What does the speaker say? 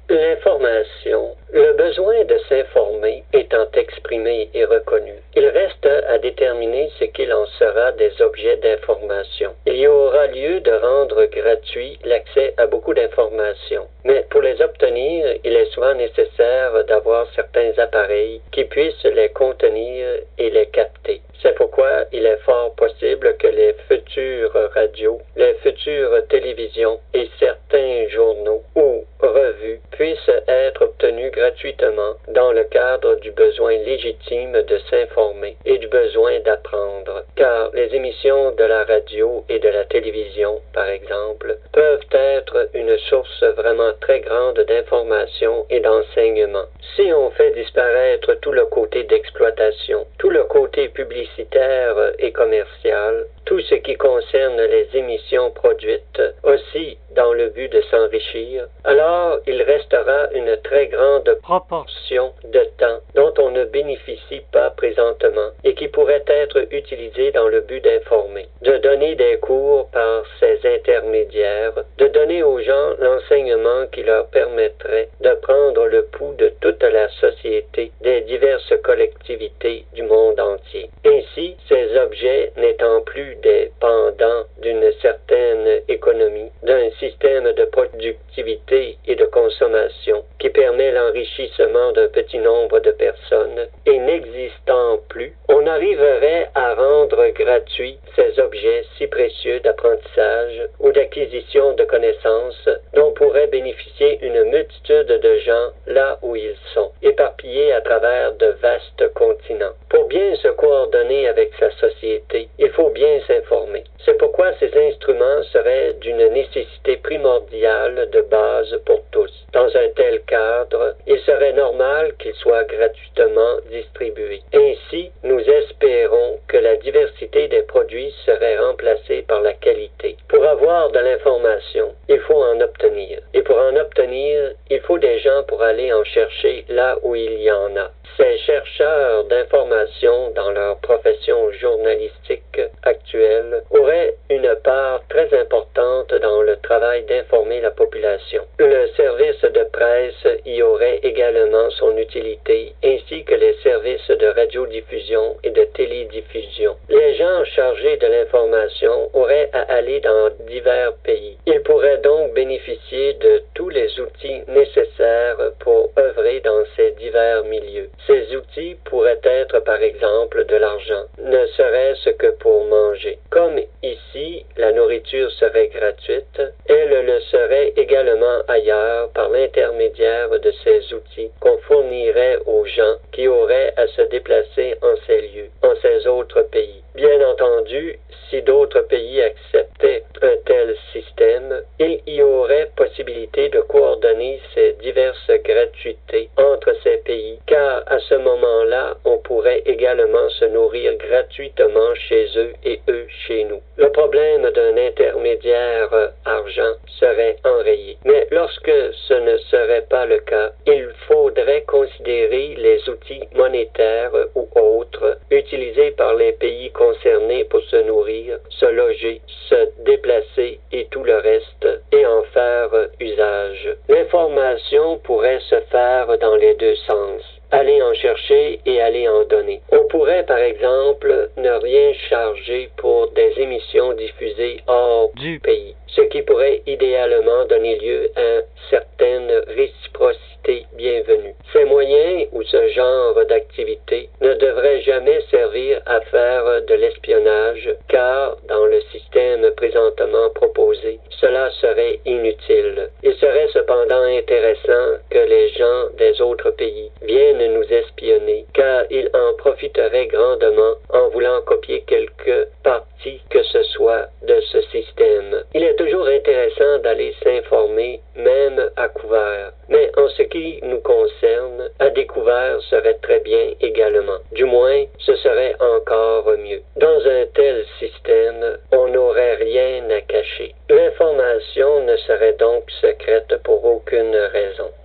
L'information. Le besoin de s'informer étant exprimé et reconnu, il reste à déterminer ce qu'il en sera des objets d'information. Il y aura lieu de rendre gratuit l'accès à beaucoup d'informations, mais pour les obtenir, il est souvent nécessaire d'avoir certains appareils qui puissent les contenir et les capter. C'est pourquoi il est fort possible que les futures radios, les futures télévisions et certains journaux ou revues puissent être obtenus gratuitement dans le cadre du besoin légitime de s'informer et du besoin d'apprendre. Car les émissions de la radio et de la télévision, par exemple, peuvent être une source vraiment très grande d'information et d'enseignement. Si on fait disparaître tout le côté d'exploitation, tout le côté publicitaire et commercial, tout ce qui concerne les émissions produites, aussi dans le but de s'enrichir, alors il restera une très grande proportion de temps dont on ne bénéficie pas présentement et qui pourrait être utilisé dans le but d'informer, de donner des cours par ces intermédiaires, de donner aux gens l'enseignement qui leur permettrait de prendre le pouls de toute la société, des diverses collectivités du monde entier. Ainsi, ces objets n'étant plus des pendants d'une certaine économie, d'un système de productivité et de consommation qui permet l'enrichissement d'un petit nombre de personnes, et n'existant plus, on arriverait à rendre gratuits ces objets si précieux d'apprentissage ou d'acquisition de connaissances dont pourraient bénéficier une multitude de gens là où ils sont, éparpillés à travers de vastes continents. Pour bien se coordonner avec sa société, il faut bien s'informer. C'est pourquoi ces instruments seraient d'une nécessité primordiale de base pour tous. Dans un tel cadre, il serait normal qu'ils soient gratuitement distribués. Ainsi, nous espérons que la diversité des produits serait remplacée par la qualité. Pour avoir de l'information, il faut en obtenir. Et pour en obtenir, il faut des gens pour aller en chercher là où il y en a. Ces chercheurs d'information dans leur profession journalistique actuelle auraient une part très importante dans le travail d'informer la population. Le service de presse y aurait également son utilité, ainsi que les services de radiodiffusion et de télédiffusion. Les gens chargés de l'information auraient à aller dans divers pays. Ils pourraient donc bénéficier de tous les outils nécessaires pour œuvrer dans ces divers milieux. Ces outils pourraient être par exemple de l'argent, ne serait-ce que pour manger. Comme ici, la nourriture serait gratuite, elle le serait également ailleurs par l'intermédiaire de ces outils qu'on fournirait aux gens qui auraient à se déplacer en ces lieux, en ces autres pays. Bien entendu, si d'autres pays acceptaient un tel système, il y aurait possibilité de coordonner ces diverses gratuités entre ces pays, car à ce moment-là, on pourrait également se nourrir gratuitement chez eux et eux chez nous. Le problème d'un intermédiaire argent serait enrayé. Mais lorsque ce ne serait pas le cas, il faudrait considérer les outils monétaires ou autres utilisés par les pays concernés pour se nourrir, se loger, se déplacer et tout le reste, et en faire usage. L'information pourrait se faire dans les deux sens. Aller en chercher et aller en donner. On pourrait, par exemple, ne rien charger pour des émissions diffusées hors du pays, ce qui pourrait idéalement donner lieu à certaines réciprocités bienvenues. Ces moyens ou ce genre d'activité ne devraient jamais servir à faire de l'espionnage, car dans le système présentement proposé, cela serait inutile. Il serait cependant intéressant que les gens des autres pays viennent nous espionner, car ils en profiteraient grandement en voulant copier quelque partie que ce soit de ce système. Il est toujours intéressant d'aller s'informer, même à couvert. Mais en ce qui nous concerne, à découvert serait très bien également. Du moins, ce serait encore mieux. Dans un tel système, on n'aurait rien à cacher. L'information ne serait donc secrète pour aucune raison.